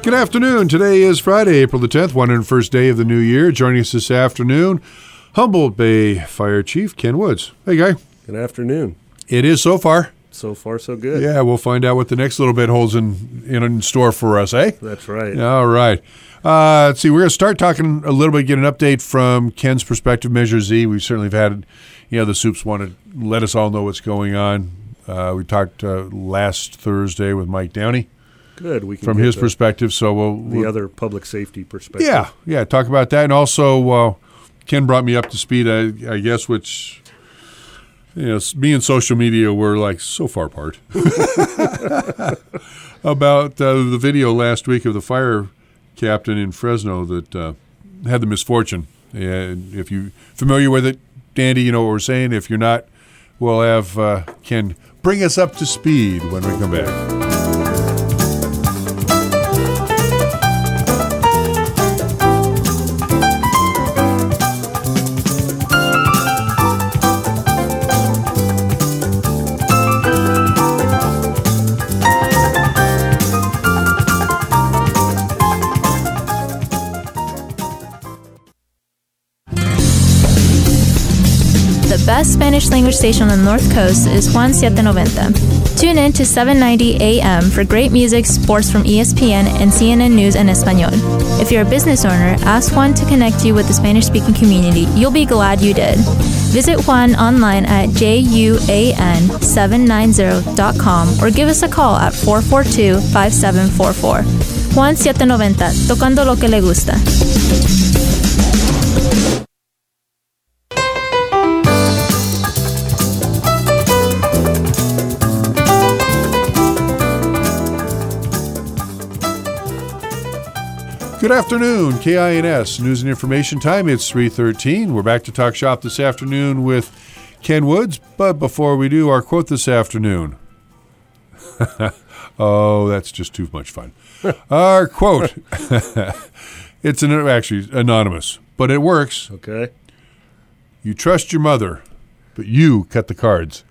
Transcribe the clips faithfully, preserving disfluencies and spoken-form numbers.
Good afternoon. Today is Friday, April the tenth, one hundred first day of the new year. Joining us this afternoon, Humboldt Bay Fire Chief Ken Woods. Hey, Guy. Good afternoon. It is so far. So far, so good. Yeah, we'll find out what the next little bit holds in, in, in store for us, eh? That's right. All right. Uh, let's see. We're going to start talking a little bit, get an update from Ken's perspective, Measure Z. We've certainly have had, you know, the Soups want to let us all know what's going on. Uh, we talked uh, last Thursday with Mike Downey. Good. We can from his the, perspective, so we'll, the we'll, other public safety perspective. Yeah, yeah. Talk about that, and also uh, Ken brought me up to speed. I, I guess, which you know, me and social media were like so far apart about uh, the video last week of the fire captain in Fresno that uh, had the misfortune. And if you're familiar with it, Dandy, you know what we're saying. If you're not, we'll have uh, Ken bring us up to speed when we come back. The best Spanish language station on the North Coast is Juan seven ninety. Tune in to seven ninety A M for great music, sports from E S P N, and C N N News en Español. If you're a business owner, ask Juan to connect you with the Spanish-speaking community. You'll be glad you did. Visit Juan online at juan seven ninety dot com or give us a call at four four two, five seven four four. Juan seven ninety, tocando lo que le gusta. Good afternoon, K I N S News and Information Time. It's three thirteen. We're back to talk shop this afternoon with Ken Woods. But before we do, our quote this afternoon. Oh, that's just too much fun. Our quote. It's an, actually anonymous, but it works. Okay. You trust your mother, but you cut the cards.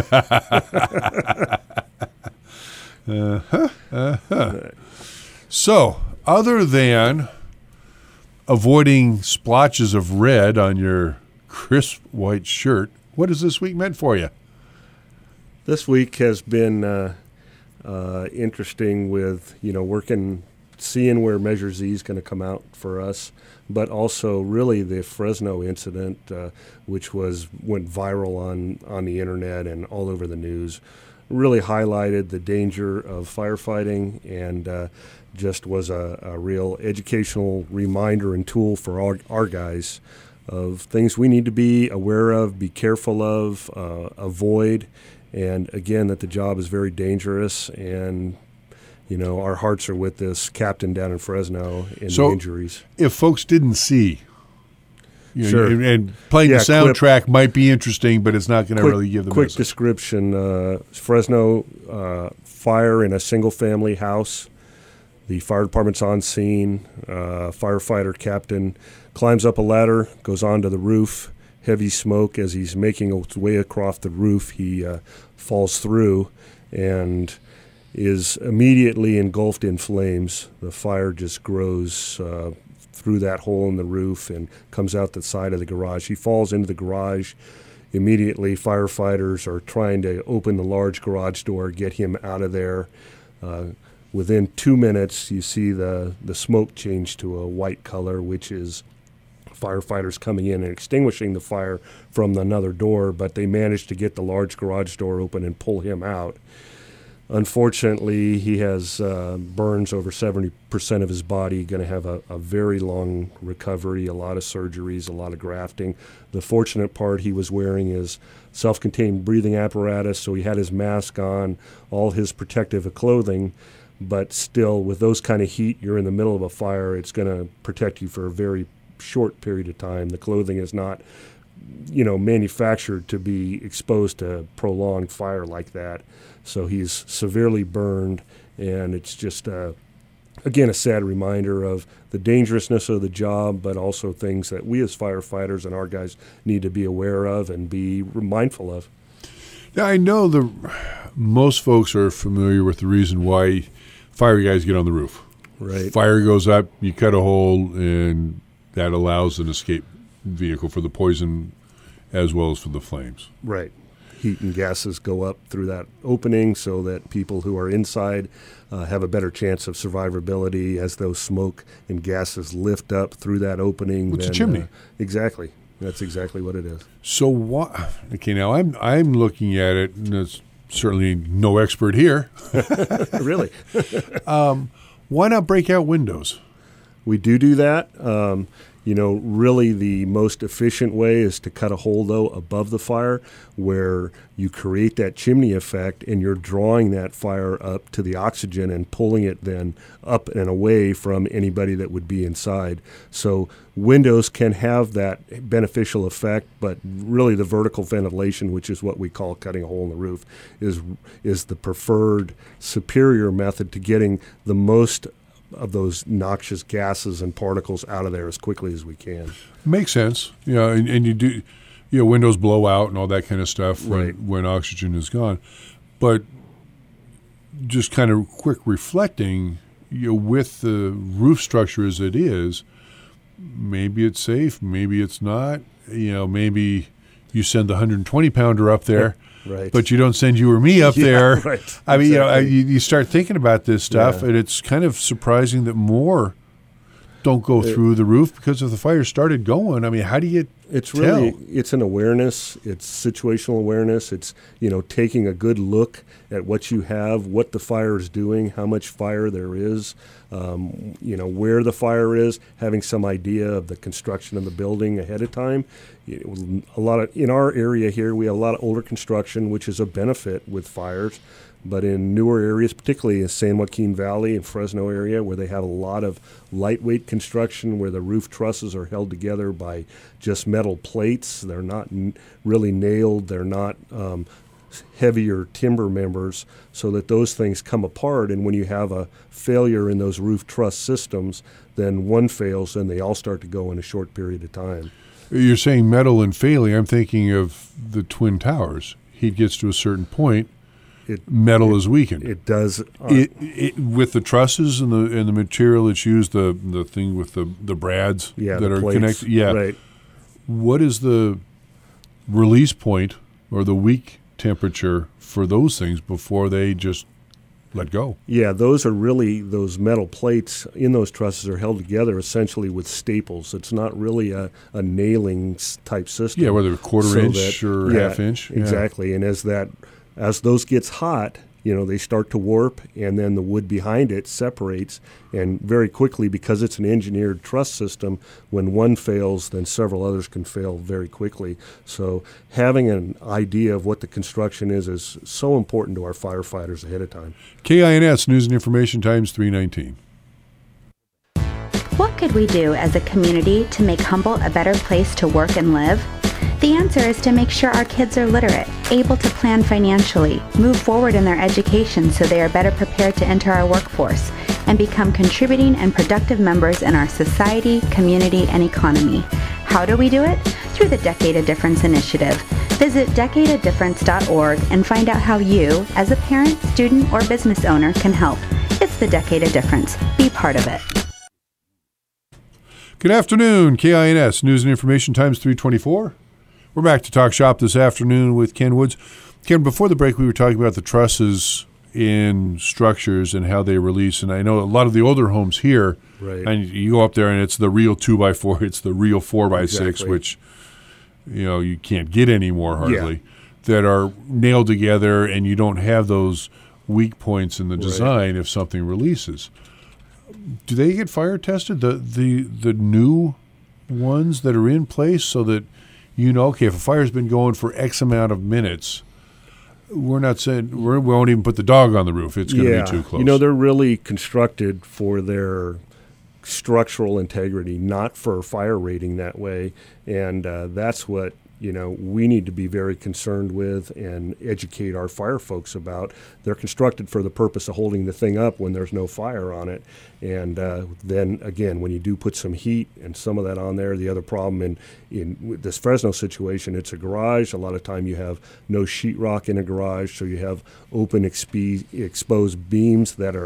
uh-huh, uh-huh. So, other than avoiding splotches of red on your crisp white shirt, what has this week meant for you? This week has been uh, uh, interesting with, you know, working, seeing where Measure Z is going to come out for us, but also really the Fresno incident, uh, which was went viral on, on the internet and all over the news, really highlighted the danger of firefighting and uh, just was a, a real educational reminder and tool for our, our guys of things we need to be aware of, be careful of, uh, avoid, and again, that the job is very dangerous, and you know, our hearts are with this captain down in Fresno in so the injuries. If folks didn't see, you know, sure. and, and playing yeah, the soundtrack clip, might be interesting, but it's not going to quick, really give them quick message. description. Uh, Fresno uh, fire in a single-family house. The fire department's on scene. Uh, firefighter captain climbs up a ladder, goes onto the roof. Heavy smoke as he's making his way across the roof. He uh, falls through and is immediately engulfed in flames. The fire just grows uh, through that hole in the roof and comes out the side of the garage. He falls into the garage. Immediately, firefighters are trying to open the large garage door, get him out of there. Uh, Within two minutes, you see the, the smoke change to a white color, which is firefighters coming in and extinguishing the fire from another door, but they managed to get the large garage door open and pull him out. Unfortunately, he has uh, burns over seventy percent of his body, going to have a, a very long recovery, a lot of surgeries, a lot of grafting. The fortunate part, he was wearing his self-contained breathing apparatus, so he had his mask on, all his protective clothing. But still, with those kind of heat, you're in the middle of a fire, it's going to protect you for a very short period of time. The clothing is not, you know, manufactured to be exposed to prolonged fire like that. So he's severely burned, and it's just, uh, again, a sad reminder of the dangerousness of the job, but also things that we as firefighters and our guys need to be aware of and be mindful of. Yeah, I know the most folks are familiar with the reason why fire guys get on the roof. Right. Fire goes up, you cut a hole, and that allows an escape vehicle for the poison as well as for the flames. Right. Heat and gases go up through that opening so that people who are inside uh, have a better chance of survivability as those smoke and gases lift up through that opening. It's then, a chimney. Uh, exactly. That's exactly what it is. So what? Okay, now I'm I'm looking at it, and it's certainly no expert here. Really? um, why not break out windows? We do do that. Um, you know, really the most efficient way is to cut a hole, though, above the fire where you create that chimney effect and you're drawing that fire up to the oxygen and pulling it then up and away from anybody that would be inside. So windows can have that beneficial effect, but really the vertical ventilation, which is what we call cutting a hole in the roof, is is the preferred superior method to getting the most of those noxious gases and particles out of there as quickly as we can. Makes sense. You know, and, and you do, you know, windows blow out and all that kind of stuff when, Right. when oxygen is gone. But just kind of quick reflecting, you know, with the roof structure as it is, maybe it's safe, maybe it's not. You know, maybe you send the one hundred twenty pounder up there. Right. But you don't send you or me up Yeah, there. right. I mean, you know, Exactly. you, you start thinking about this stuff, Yeah. and it's kind of surprising that more don't go It- through the roof because if the fire started going, I mean, how do you It's tell? really it's an awareness. It's situational awareness. It's you know taking a good look at what you have, what the fire is doing, how much fire there is, um, you know where the fire is, having some idea of the construction of the building ahead of time. You- A lot of in our area here, we have a lot of older construction, which is a benefit with fires. But in newer areas, particularly in San Joaquin Valley and Fresno area, where they have a lot of lightweight construction, where the roof trusses are held together by just metal plates, they're not n- really nailed, they're not um, heavier timber members, so that those things come apart. And when you have a failure in those roof truss systems, then one fails, and they all start to go in a short period of time. You're saying metal and failing. I'm thinking of the Twin Towers. Heat gets to a certain point, It metal is weakened. it does. Uh, It, it, with the trusses and the and the material that's used, the the thing with the the brads yeah, that the are plates, connected. Yeah. right. What is the release point or the weak temperature for those things before they just let go? Yeah, those are really, those metal plates in those trusses are held together essentially with staples. It's not really a, a nailing s- type system. Yeah, whether a quarter So inch that- or yeah, half inch. Yeah. Exactly. And as that, as those gets hot, you know, they start to warp, and then the wood behind it separates. And very quickly, because it's an engineered truss system, when one fails, then several others can fail very quickly. So having an idea of what the construction is is so important to our firefighters ahead of time. K I N S News and Information Times three nineteen. What could we do as a community to make Humboldt a better place to work and live? The answer is to make sure our kids are literate, able to plan financially, move forward in their education so they are better prepared to enter our workforce, and become contributing and productive members in our society, community, and economy. How do we do it? Through the Decade of Difference initiative. Visit decade of difference dot org and find out how you, as a parent, student, or business owner, can help. It's the Decade of Difference. Be part of it. Good afternoon, K I N S News and Information Times three twenty-four. We're back to Talk Shop this afternoon with Ken Woods. Ken, before the break, we were talking about the trusses in structures and how they release. And I know a lot of the older homes here, Right. and you go up there and it's the real two by four, it's the real four by six, Exactly. which you know you can't get anymore hardly. That are nailed together, and you don't have those weak points in the design if something releases. Do they get fire tested? The the the new ones that are in place so that you know, okay, if a fire's been going for X amount of minutes, we're not saying we're, we won't even put the dog on the roof. It's going to yeah. be too close. You know, they're really constructed for their structural integrity, not for fire rating that way. And uh, that's what, you know, we need to be very concerned with and educate our fire folks about. They're constructed for the purpose of holding the thing up when there's no fire on it. And uh, then, again, when you do put some heat and some of that on there, the other problem in, in with this Fresno situation, it's a garage. A lot of time you have no sheetrock in a garage, so you have open expe- exposed beams that are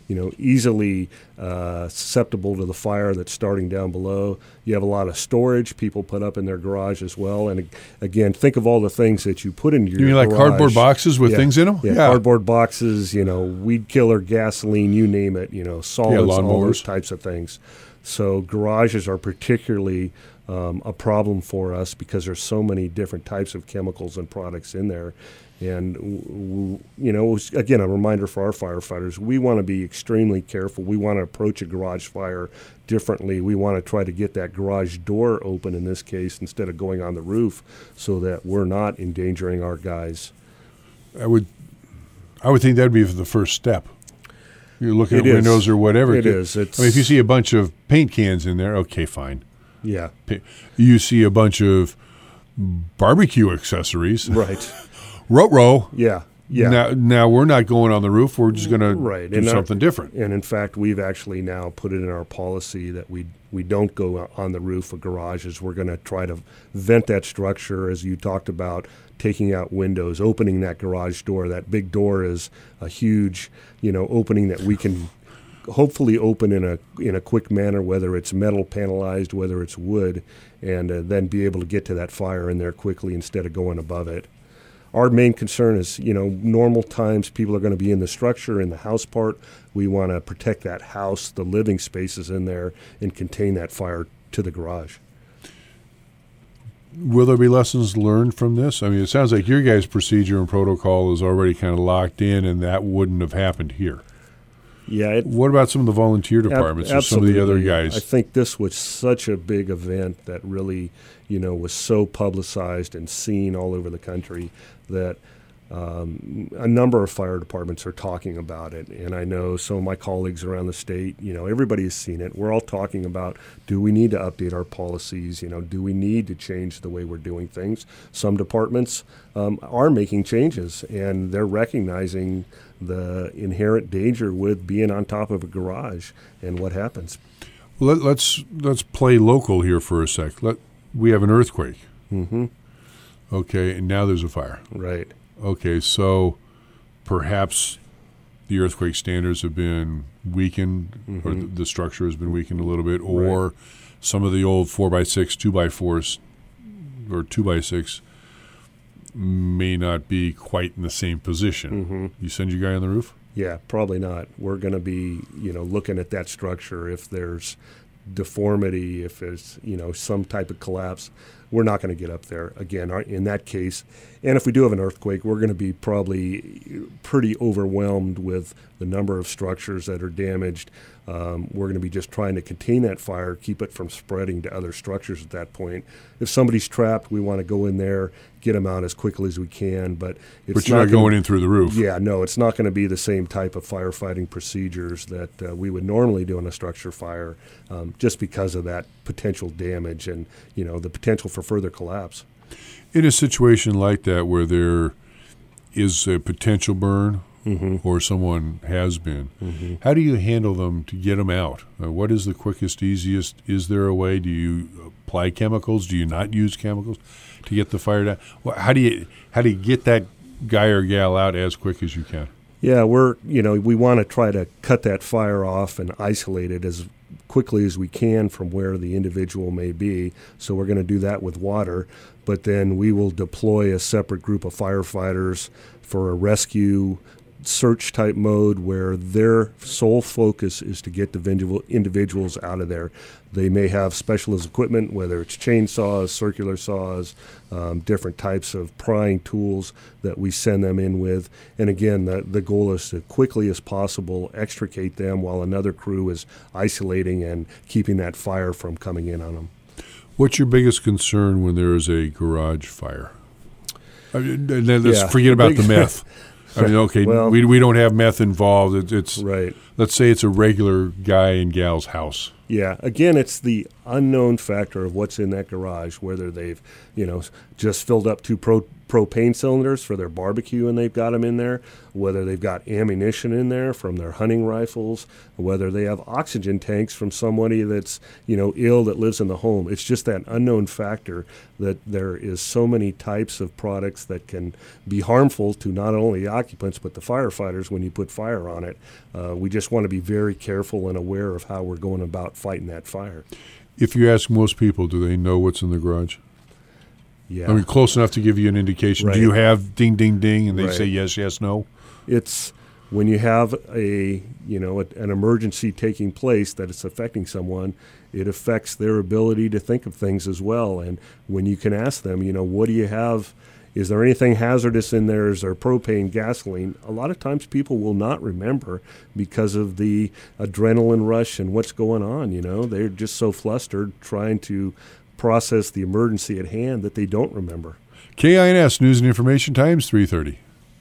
you know, easily uh, susceptible to the fire that's starting down below. You have a lot of storage people put up in their garage as well. And again, think of all the things that you put into your You mean like garage. cardboard boxes with yeah. things in them? Yeah, yeah, cardboard boxes, you know, weed killer, gasoline, you name it, you know, solids, yeah, all those types of things. So garages are particularly um, a problem for us because there's so many different types of chemicals and products in there. And, w- w- you know, again, a reminder for our firefighters, we want to be extremely careful. We want to approach a garage fire differently. We want to try to get that garage door open in this case instead of going on the roof so that we're not endangering our guys. I would I would think that would be the first step. You're looking It at is. windows or whatever. It is. It's, I mean, if you see a bunch of paint cans in there, okay, fine. Yeah. You see a bunch of barbecue accessories. Right. Row-row. Yeah. Yeah. Now, now we're not going on the roof. We're just going Right. to do And our- something different. And in fact, we've actually now put it in our policy that we we don't go on the roof of garages. We're going to try to vent that structure, as you talked about, taking out windows, opening that garage door. That big door is a huge, you know, opening that we can hopefully open in a in a quick manner, whether it's metal panelized, whether it's wood, and uh, then be able to get to that fire in there quickly instead of going above it. Our main concern is, you know, normal times people are going to be in the structure, in the house part. We want to protect that house, the living spaces in there, and contain that fire to the garage. Will there be lessons learned from this? I mean, it sounds like your guys' procedure and protocol is already kind of locked in, and that wouldn't have happened here. Yeah. It, What about some of the volunteer departments Ab- or some of the other absolutely. guys? I think this was such a big event that really, you know, was so publicized and seen all over the country that um, a number of fire departments are talking about it. And I know some of my colleagues around the state, you know, everybody has seen it. We're all talking about, do we need to update our policies? You know, do we need to change the way we're doing things? Some departments um, are making changes, and they're recognizing the inherent danger with being on top of a garage and what happens. Let, let's let's play local here for a sec. Let we have an earthquake. Mm-hmm. Okay, and now there's a fire. Right. Okay, so perhaps the earthquake standards have been weakened, Mm-hmm. or the, the structure has been weakened a little bit, or Right. some of the old four by six, two by fours, or two by six may not be quite in the same position. Mm-hmm. You send your guy on the roof? Yeah, probably not. We're going to be, you know, looking at that structure. If there's deformity, if there's, you know, some type of collapse, we're not going to get up there again our- in that case. And if we do have an earthquake, we're going to be probably pretty overwhelmed with the number of structures that are damaged. Um, we're going to be just trying to contain that fire, keep it from spreading to other structures at that point. If somebody's trapped, we want to go in there, get them out as quickly as we can. But it's But you're not gonna- going in through the roof. Yeah, no, it's not going to be the same type of firefighting procedures that uh, we would normally do in a structure fire, um, just because of that potential damage and, you know, the potential for further collapse. In a situation like that where there is a potential burn, Mm-hmm. or someone has been, Mm-hmm. how do you handle them to get them out? Uh, what is the quickest, easiest? Is there a way? Do you apply chemicals? Do you not use chemicals to get the fire down? Well, how do you how do you get that guy or gal out as quick as you can? Yeah, we're, you know, we want to try to cut that fire off and isolate it as quickly as we can from where the individual may be. So we're going to do that with water, but then we will deploy a separate group of firefighters for a rescue search type mode where their sole focus is to get the individual individuals out of there. They may have specialist equipment, whether it's chainsaws, circular saws, um, different types of prying tools that we send them in with. And again, the, the goal is to quickly as possible extricate them while another crew is isolating and keeping that fire from coming in on them. What's your biggest concern when there is a garage fire? I mean, let's Yeah, forget about big- the meth. I mean, okay, Well- we we don't have meth involved. It, it's Right. let's say it's a regular guy and gal's house. Yeah. Again, it's the unknown factor of what's in that garage, whether they've, you know, just filled up two pro- propane cylinders for their barbecue and they've got them in there, whether they've got ammunition in there from their hunting rifles, whether they have oxygen tanks from somebody that's, you know, ill that lives in the home. It's just that unknown factor that there is so many types of products that can be harmful to not only the occupants but the firefighters when you put fire on it. Uh, we just want to be very careful and aware of how we're going about fighting that fire. If you ask most people, do they know what's in the garage? Yeah. I mean, close enough to give you an indication. Right. Do you have ding, ding, ding, and they Right. say yes, yes, no? It's when you have a, you know, a, an emergency taking place that it's affecting someone, it affects their ability to think of things as well. And when you can ask them, you know, what do you have? Is there anything hazardous in there? Is there propane, gasoline? A lot of times people will not remember because of the adrenaline rush and what's going on, you know. They're just so flustered trying to process the emergency at hand that they don't remember. K I N S News and Information Times, three thirty.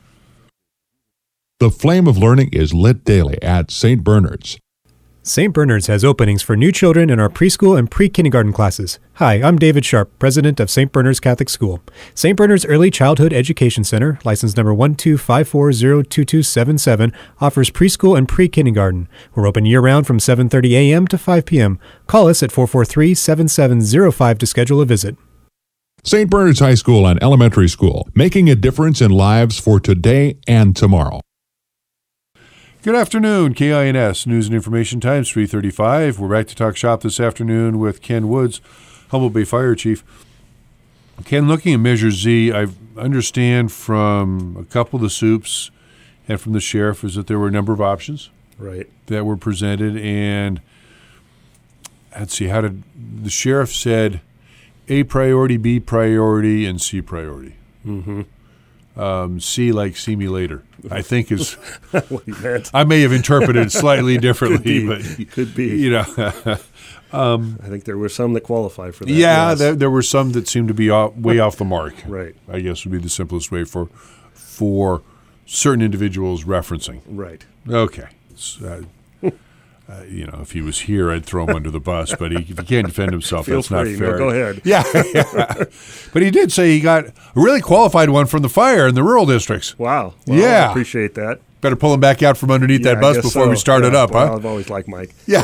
The flame of learning is lit daily at Saint Bernard's. Saint Bernard's has openings for new children in our preschool and pre-kindergarten classes. Hi, I'm David Sharp, president of Saint Bernard's Catholic School. Saint Bernard's Early Childhood Education Center, license number one two five four zero two two seven seven, offers preschool and pre-kindergarten. We're open year-round from seven thirty a.m. to five p.m. Call us at four four three, seven seven zero five to schedule a visit. Saint Bernard's High School and Elementary School, making a difference in lives for today and tomorrow. Good afternoon, K I N S News and Information Times, three thirty-five. We're back to talk shop this afternoon with Ken Woods, Humboldt Bay Fire Chief. Ken, looking at Measure Z, I understand from a couple of the soups and from the sheriff is that there were a number of options Right. that were presented. And let's see, how did the sheriff said A priority, B priority, and C priority. Mm-hmm. Um, C like see me later, I think is. What he meant. I may have interpreted it slightly differently, Could be. but Could be. You know, um, I think there were some that qualify for that. yeah, yes. there, there were some that seemed to be off, way off the mark. Right. I guess would be the simplest way for for certain individuals referencing. Right. Okay. So, uh, uh, you know, if he was here, I'd throw him under the bus. But he, if he can't defend himself, Feel that's free. not fair. No, go ahead. Yeah, yeah. But he did say he got a really qualified one from the fire in the rural districts. Wow. Well, Yeah. I appreciate that. Better pull him back out from underneath Yeah, that I bus guess before so. we start it Yeah, up, well, huh? I've always liked Mike. Yeah.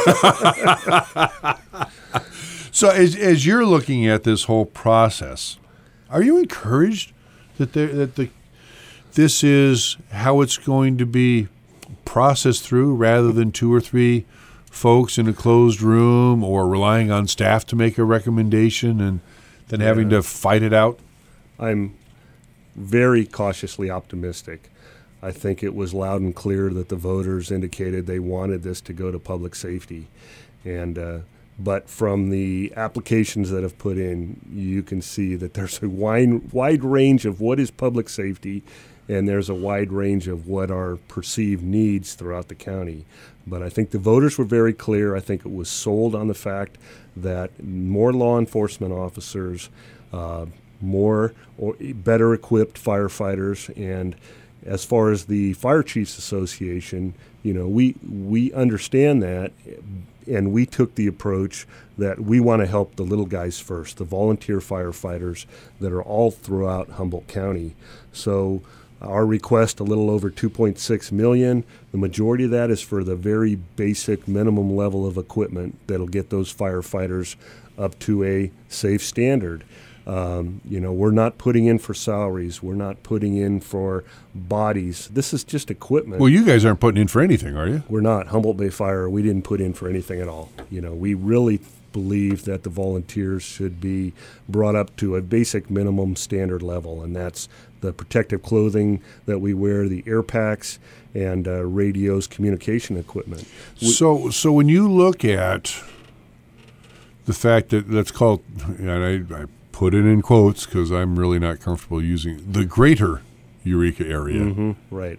So as as you're looking at this whole process, are you encouraged that there, that the this is how it's going to be processed through, rather than two or three folks in a closed room or relying on staff to make a recommendation and then having Yeah. to fight it out? I'm very cautiously optimistic. I think it was loud and clear that the voters indicated they wanted this to go to public safety. And uh, but from the applications that have put in, you can see that there's a wide, wide range of what is public safety, and there's a wide range of what are perceived needs throughout the county. But I think the voters were very clear. I think it was sold on the fact that more law enforcement officers, uh, more or better equipped firefighters, and as far as the Fire Chiefs Association, you know, we we understand that, and we took the approach that we want to help the little guys first, the volunteer firefighters that are all throughout Humboldt County. So our request, a little over two point six million dollars, the majority of that is for the very basic minimum level of equipment that'll get those firefighters up to a safe standard. Um, you know, we're not putting in for salaries. We're not putting in for bodies. This is just equipment. Well, you guys aren't putting in for anything, are you? We're not. Humboldt Bay Fire, we didn't put in for anything at all. You know, we really believe that the volunteers should be brought up to a basic minimum standard level, and that's the protective clothing that we wear, the air packs, and uh, radios, communication equipment. We, So, so when you look at the fact that let's call it, and I, I put it in quotes because I'm really not comfortable using the greater Eureka area, mm-hmm, right.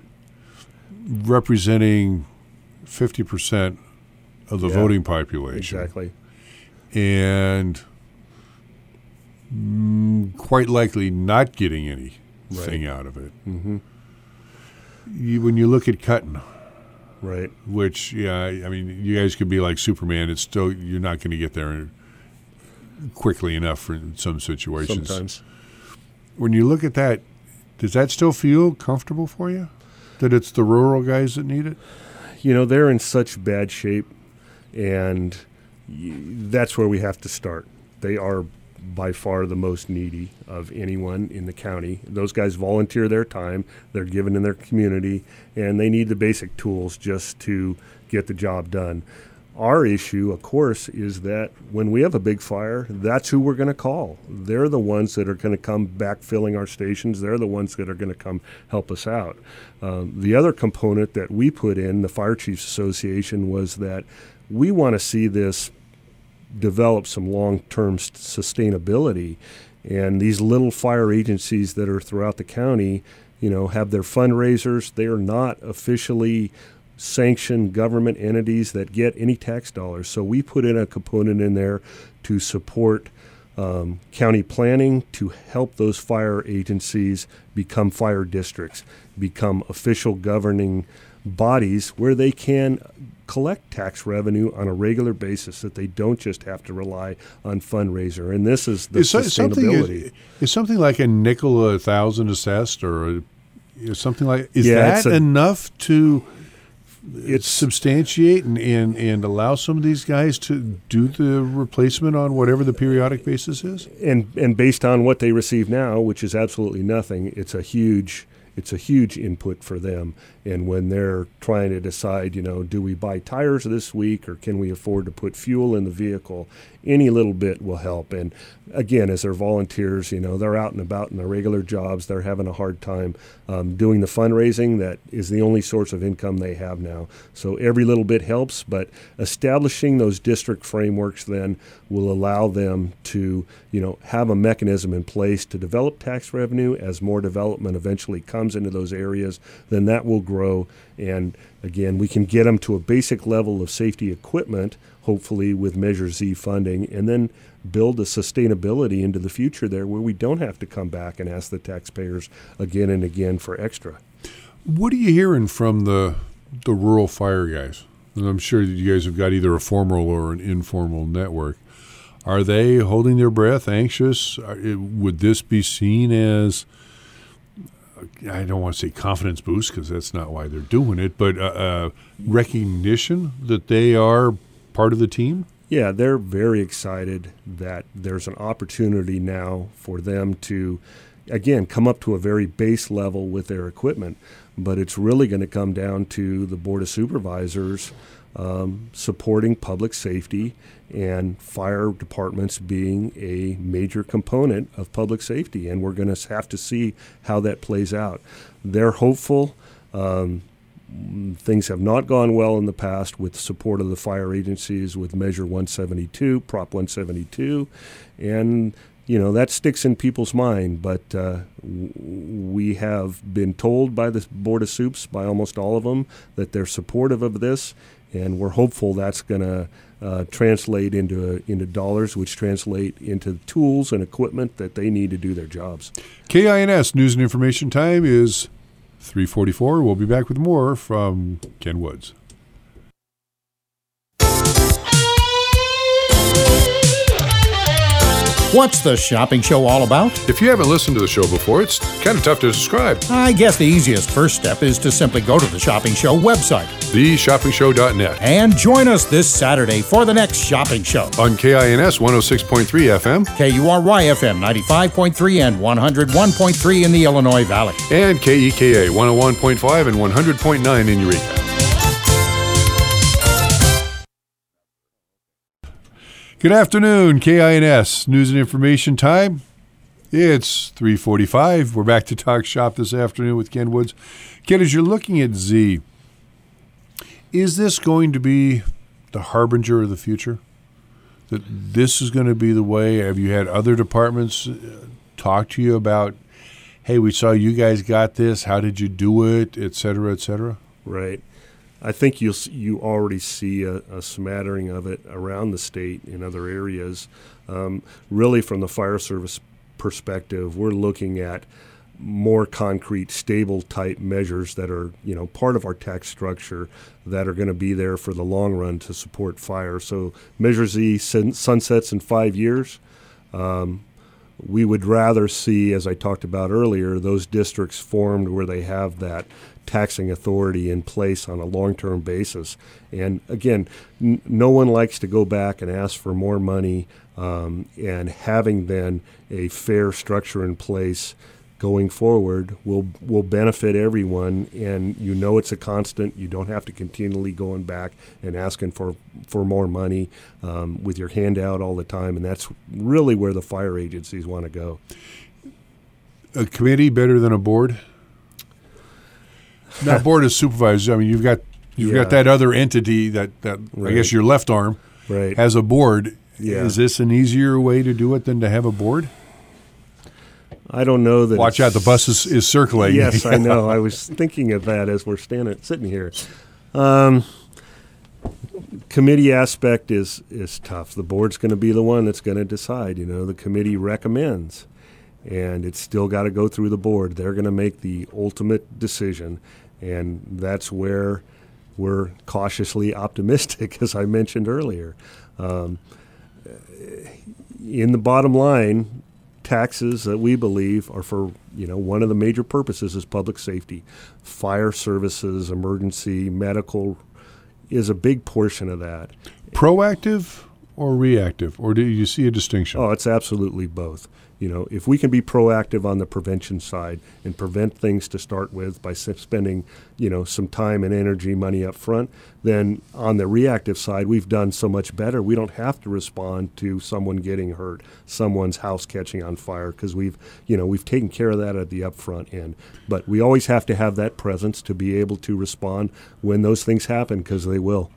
representing fifty percent of the Yeah, voting population, Exactly. and mm, quite likely not getting anything out of it. Mm-hmm. You, when you look at Cutton, Right. which, yeah, I mean, you guys could be like Superman. It's still, you're not going to get there quickly enough for some situations. Sometimes. When you look at that, does that still feel comfortable for you? That it's the rural guys that need it? You know, they're in such bad shape, and y- that's where we have to start. They are by far the most needy of anyone in the county. Those guys volunteer their time, they're given in their community, and they need the basic tools just to get the job done. Our issue, of course, is that when we have a big fire, that's who we're going to call. They're the ones that are going to come back filling our stations. They're the ones that are going to come help us out. Um, the other component that we put in, the Fire Chiefs Association, was that we want to see this develop some long-term st- sustainability. And these little fire agencies that are throughout the county, you know, have their fundraisers. They are not officially sanctioned government entities that get any tax dollars. So we put in a component in there to support um, county planning to help those fire agencies become fire districts, become official governing bodies where they can collect tax revenue on a regular basis, that they don't just have to rely on fundraiser. And this is the is sustainability. Something, is, is something like a nickel a thousand assessed, or a, is something like is Yeah, that it's a- enough to It's substantiate and, and, and allow some of these guys to do the replacement on whatever the periodic basis is? and and based on what they receive now, which is absolutely nothing, it's a huge it's a huge input for them. And when they're trying to decide, you know, do we buy tires this week, or can we afford to put fuel in the vehicle, any little bit will help. And again, as they're volunteers, you know, they're out and about in their regular jobs. They're having a hard time um, doing the fundraising. That is the only source of income they have now. So every little bit helps, but establishing those district frameworks then will allow them to, you know, have a mechanism in place to develop tax revenue. As more development eventually comes into those areas, then that will grow. And again, we can get them to a basic level of safety equipment, hopefully with Measure Z funding, and then build a sustainability into the future there where we don't have to come back and ask the taxpayers again and again for extra. What are you hearing from the the rural fire guys? And I'm sure that you guys have got either a formal or an informal network. Are they holding their breath, anxious? Are, it, would this be seen as, I don't want to say confidence boost because that's not why they're doing it, but uh, uh, recognition that they are part of the team? Yeah, they're very excited that there's an opportunity now for them to, again, come up to a very base level with their equipment. But it's really going to come down to the Board of Supervisors um, supporting public safety and fire departments being a major component of public safety. And we're going to have to see how that plays out. They're hopeful. Um, Things have not gone well in the past with support of the fire agencies with Measure one seventy-two, Prop one seventy-two, and you know that sticks in people's mind. But uh, w- we have been told by the Board of Supes, by almost all of them, that they're supportive of this, and we're hopeful that's going to uh, translate into uh, into dollars, which translate into tools and equipment that they need to do their jobs. K I N S News and Information Time is three forty-four. We'll be back with more from Ken Woods. What's the shopping show all about? If you haven't listened to the show before, it's kind of tough to describe. I guess the easiest first step is to simply go to the Shopping Show website the shopping show dot net. and join us this Saturday for the next shopping show. On K I N S one oh six point three F M K U R Y F M ninety-five point three and one oh one point three in the Illinois Valley. and K E K A one oh one point five and one hundred point nine in Eureka. Good afternoon, K I N S News and Information Time. It's three forty-five. We're back to talk shop this afternoon with Ken Woods. Ken, as you're looking at Z, is this going to be the harbinger of the future? That this is going to be the way? Have you had other departments talk to you about, hey, we saw you guys got this, how did you do it, et cetera, et cetera? Right. I think you'll you already see a, a smattering of it around the state in other areas. Um, really, from the fire service perspective, we're looking at more concrete, stable type measures that are, you know, part of our tax structure that are going to be there for the long run to support fire. So Measure Z sun- sunsets in five years. Um, we would rather see, as I talked about earlier, those districts formed where they have that taxing authority in place on a long-term basis. And again, n- no one likes to go back and ask for more money, um, and having then a fair structure in place going forward will will benefit everyone. And you know it's a constant. You don't have to continually going back and asking for, for more money um, with your hand out all the time. And that's really where the fire agencies want to go. A committee better than a board? Now, board of supervisors, I mean, you've got you've Yeah. got that other entity that, that Right. I guess your left arm Right. has a board. Yeah. Is this an easier way to do it than to have a board? I don't know that. Watch out, the bus is, is circulating. Yes, I know. I was thinking of that as we're standing sitting here. Um, committee aspect is is tough. The board's going to be the one that's going to decide. You know, the committee recommends, and it's still got to go through the board. They're going to make the ultimate decision, and that's where we're cautiously optimistic, as I mentioned earlier. Um, in the bottom line, taxes that we believe are for, you know, one of the major purposes is public safety. Fire services, emergency, medical is a big portion of that. Proactive or reactive? Or do you see a distinction? Oh, it's absolutely both. You know, if we can be proactive on the prevention side and prevent things to start with by s- spending, you know, some time and energy, money up front, then on the reactive side, we've done so much better. We don't have to respond to someone getting hurt, someone's house catching on fire, because we've, you know, we've taken care of that at the upfront end. But we always have to have that presence to be able to respond when those things happen, because they will.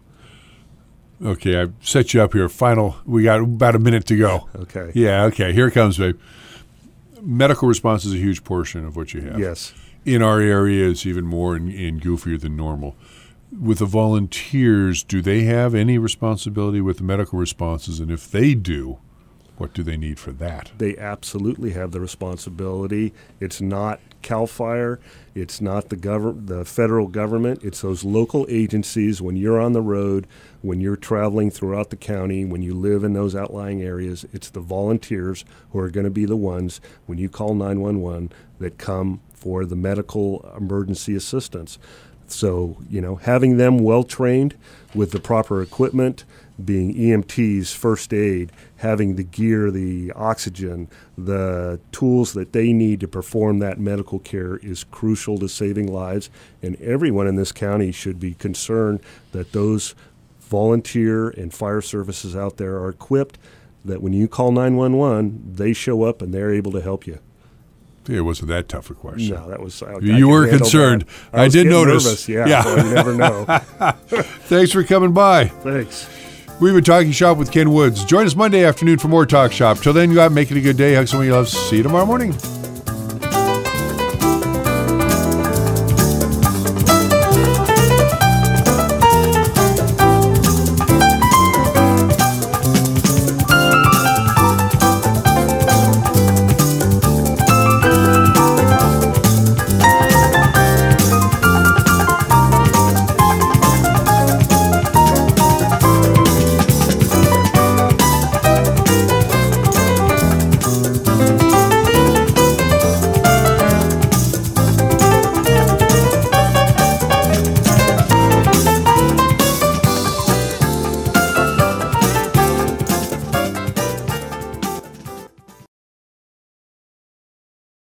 Okay, I set you up here. Final, we got about a minute to go. Okay. Yeah, okay, here it comes, babe. Medical response is a huge portion of what you have. Yes. In our area, it's even more and, and goofier than normal. With the volunteers, do they have any responsibility with the medical responses? And if they do, what do they need for that? They absolutely have the responsibility. It's not CAL FIRE. It's not the gov- the federal government. It's those local agencies. When you're on the road, when you're traveling throughout the county, when you live in those outlying areas, it's the volunteers who are going to be the ones, when you call nine one one, that come for the medical emergency assistance. So, you know, having them well-trained with the proper equipment, being E M Ts, first aid, having the gear, the oxygen, the tools that they need to perform that medical care is crucial to saving lives. And everyone in this county should be concerned that those volunteer and fire services out there are equipped, that when you call nine one one, they show up and they're able to help you. It wasn't that tough a question. No, that was. I, You I can were handle concerned. that. I was did getting notice. Nervous, yeah, Yeah. so you never know. Thanks for coming by. Thanks. We've been Talking Shop with Ken Woods. Join us Monday afternoon for more Talk Shop. Till then, go out and make it a good day. Hug someone you love. See you tomorrow morning.